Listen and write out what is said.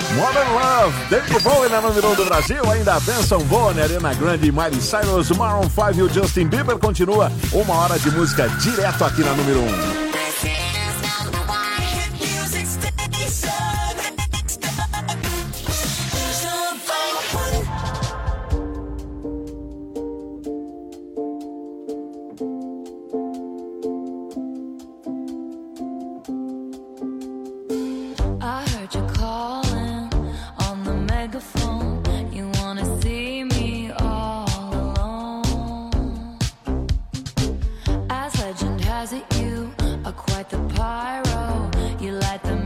Modern Love, David Bowie na número 1 do Brasil, ainda Benson Boone, Ariana Grande, Miley Cyrus, Maroon 5 e o Justin Bieber. Continua 1 hora de música direto aqui na número 1. Has it you are quite the pyro. You light the